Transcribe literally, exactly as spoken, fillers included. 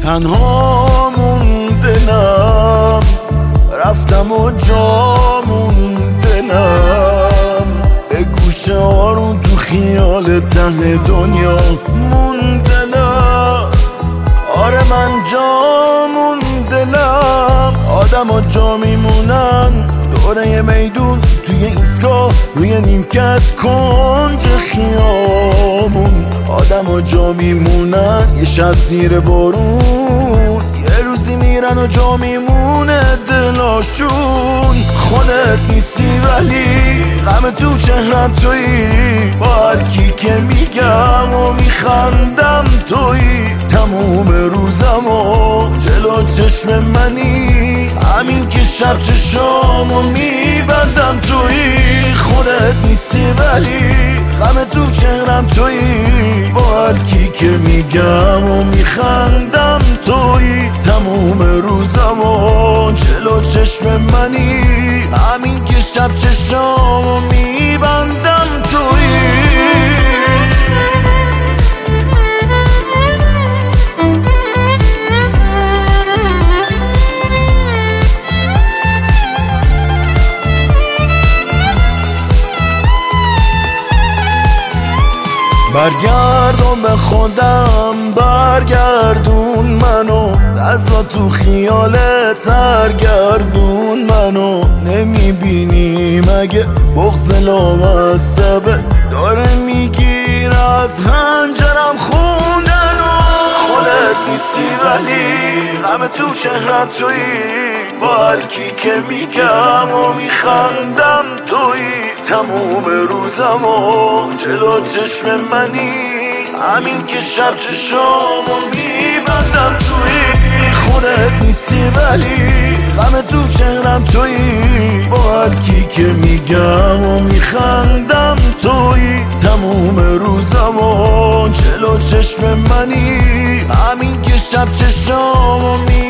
تنها موندنم، رفتم و جا موندنم، به گوشه آروم تو خیال ته دنیا موندنم. آره من جا موندنم، آدم ها جا میمونن دوره میدون، توی ایستگاه روی نیمکت کنج خیامون. آدم ها جا میمونن یه شب زیر بارون، یه روزی میرن و جا میمونه دلاشون. خودت نیستی ولی غم تو چهرم تویی، با هرکی که میگم و میخندم تویی. تموم روزم و جلو چشم منی، همین که شب چشامو میبندم تویی. خودت نیستی ولی غم تو چهرم تویی، با هرکی که میگم و میخندم تویی. تموم روزم و جلو چشم منی، همین که شب چشامو میبندم تویی. برگردون به خودم، برگردون منو، نزا تو خیالت سرگردون منو. نمیبینی مگه بغض لامصبه داره میگیر از هنجرم خوندنو. خودت نیستی ولی غم تو چهرم تویی، با هرکی که میگم و میخندم تویی. تموم روزم و جلو چشم منی، همین که شب چشامو میبندم تویی. خودت نیستی ولی غم تو چهرم تویی، با هرکی که میگم و میخندم تویی. تموم روزم و جلو چشم منی، همین که شب چشامو میبندم